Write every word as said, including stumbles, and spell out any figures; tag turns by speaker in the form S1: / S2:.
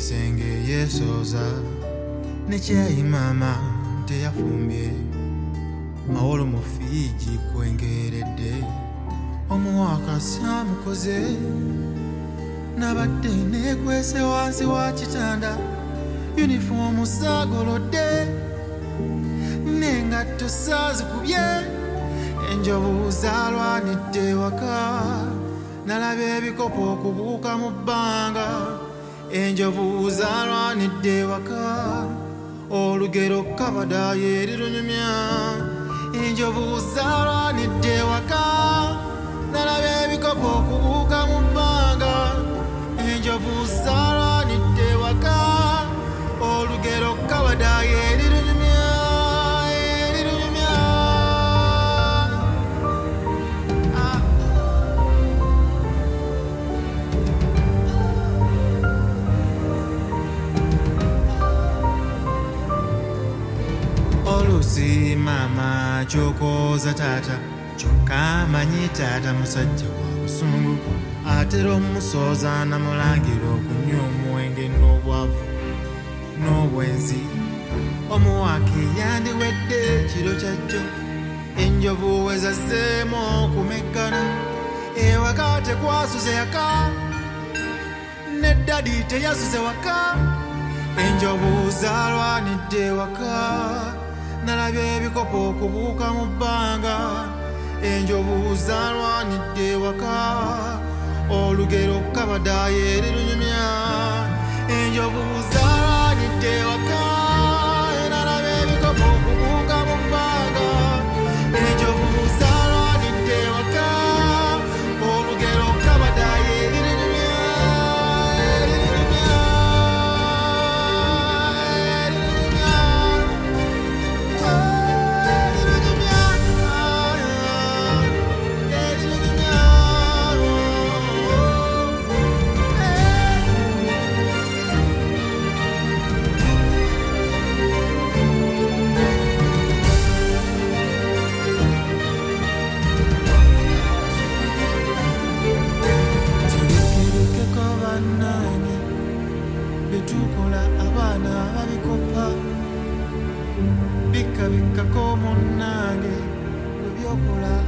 S1: kisenge yesoza nekyayi mama teyafumbye mawolo mu Fiji kwengeredde omuwaka samukoze nabadde nekwese wansi wa kitanda uniformu sagolodde nengatto saazikubye enjovu zalwanidde waka nalaba ebikopo okubuuka mu bbanga enjovu zalwanidde waka olugero kabadaye erirunyumya enjovu zalwanidde waka nalaba ebikopo okubuuka mu bbanga enjovu zalwanidde waka olugero kabadaye erirunyumya erirunyumya ah. Olusi mama chokoza tata kyokka manyi tata musajja wa busungu atera omusoza namulangira okunywa omwenge n'obwavu n'obwenzi omuwake yandiwedde kiro kyajjo enjovu wezazzeemu okumeggana ewaka tekwasuze yaka neddadi teyasuze waka enjovu zalwanidde waka nalabye ebikopo okubuuka mu bbanga enjovu zalwanidde waka olugero kabadaye erirunyumya enjovu zalwanidde waka nalabye ebikopo okubuuka mu bbanga enjovu zalwanidde waka olugero kabadaye erirunyumya erirunyumya betukola abaana babikopa bika bikako munnange ebyokola